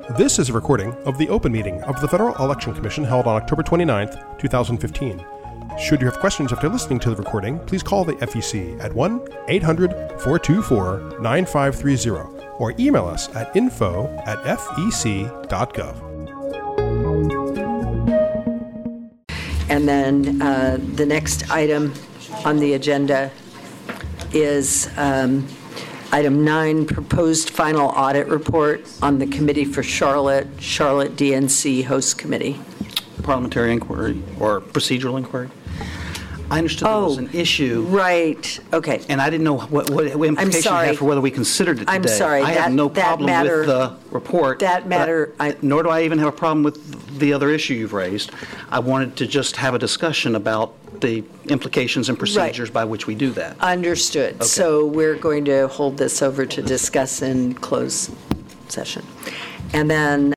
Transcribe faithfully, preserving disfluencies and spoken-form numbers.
This is a recording of the open meeting of the Federal Election Commission held on October twenty-ninth, twenty fifteen. Should you have questions after listening to the recording, please call the F E C at one eight hundred, four two four, nine five three zero or email us at info at f e c dot gov. And then uh, the next item on the agenda is um, item nine, proposed final audit report on the Committee for Charlotte, Charlotte D N C Host Committee. Parliamentary inquiry or procedural inquiry. I understood oh, there was an issue. Right. Okay. And I didn't know what, what implications it had for whether we considered it today. I'm sorry. I that, have no that problem matter, with the report. That matter. I, I, nor do I even have a problem with the other issue you've raised. I wanted to just have a discussion about the implications and procedures right. by which we do that. Understood. Okay. So we're going to hold this over to discuss in closed session. And then